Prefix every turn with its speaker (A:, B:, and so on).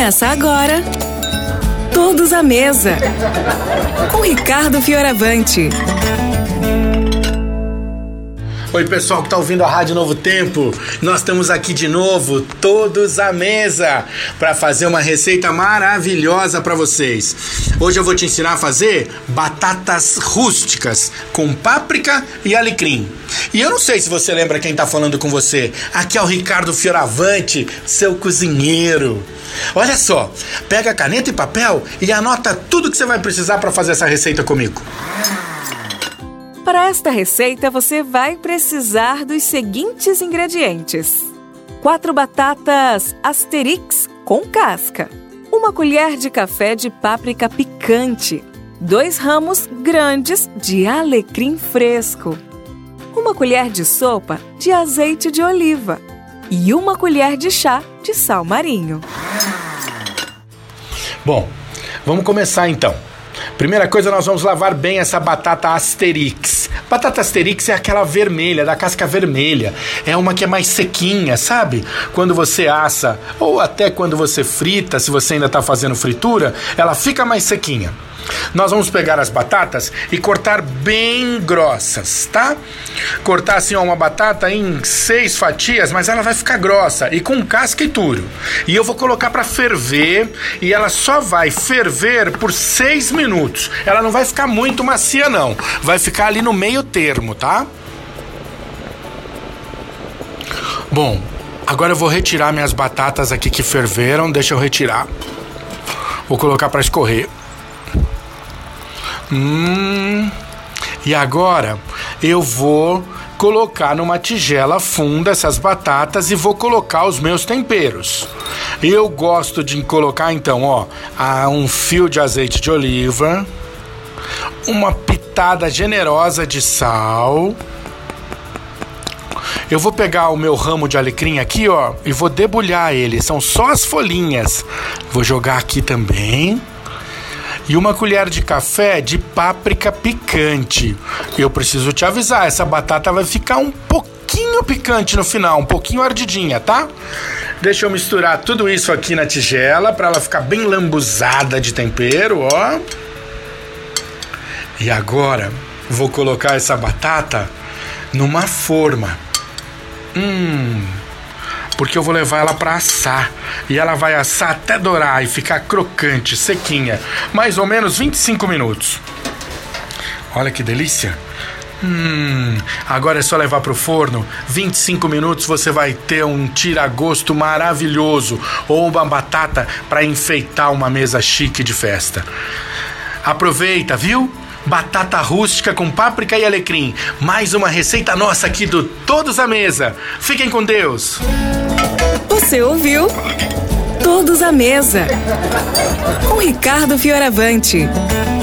A: Começa agora, Todos à Mesa, com Ricardo Fioravante.
B: Oi, pessoal que está ouvindo a Rádio Novo Tempo. Nós estamos aqui de novo, todos à mesa, para fazer uma receita maravilhosa para vocês. Hoje eu vou te ensinar a fazer batatas rústicas com páprica e alecrim. E eu não sei se você lembra quem está falando com você. Aqui é o Ricardo Fioravante, seu cozinheiro. Olha só, pega caneta e papel e anota tudo que você vai precisar para fazer essa receita comigo.
A: Para esta receita, você vai precisar dos seguintes ingredientes: 4 batatas Asterix com casca, 1 colher de café de páprica picante, 2 ramos grandes de alecrim fresco, 1 colher de sopa de azeite de oliva e 1 colher de chá de sal marinho.
B: Bom, vamos começar então. Primeira coisa, nós vamos lavar bem essa batata Asterix. Batata Asterix é aquela vermelha, da casca vermelha. É uma que é mais sequinha, sabe? Quando você assa, ou até quando você frita, se você ainda está fazendo fritura, ela fica mais sequinha. Nós vamos pegar as batatas e cortar bem grossas, tá? Cortar assim uma batata em 6 fatias, mas ela vai ficar grossa e com casca e tudo. E eu vou colocar para ferver e ela só vai ferver por 6 minutos. Ela não vai ficar muito macia não, vai ficar ali no meio termo, tá? Bom, agora eu vou retirar minhas batatas aqui que ferveram, deixa eu retirar. Vou colocar para escorrer. E agora eu vou colocar numa tigela funda essas batatas e vou colocar os meus temperos. Eu gosto de colocar então, um fio de azeite de oliva, uma pitada generosa de sal. Eu vou pegar o meu ramo de alecrim aqui, e vou debulhar ele. São só as folhinhas. Vou jogar aqui também. E 1 colher de café de páprica picante. Eu preciso te avisar, essa batata vai ficar um pouquinho picante no final, um pouquinho ardidinha, tá? Deixa eu misturar tudo isso aqui na tigela para ela ficar bem lambuzada de tempero, E agora vou colocar essa batata numa forma. Porque eu vou levar ela para assar. E ela vai assar até dourar e ficar crocante, sequinha. Mais ou menos 25 minutos. Olha que delícia. Agora é só levar pro forno. 25 minutos você vai ter um tira-gosto maravilhoso. Ou uma batata para enfeitar uma mesa chique de festa. Aproveita, viu? Batata rústica com páprica e alecrim. Mais uma receita nossa aqui do Todos à Mesa. Fiquem com Deus.
A: Você ouviu? Todos à Mesa, com Ricardo Fioravante.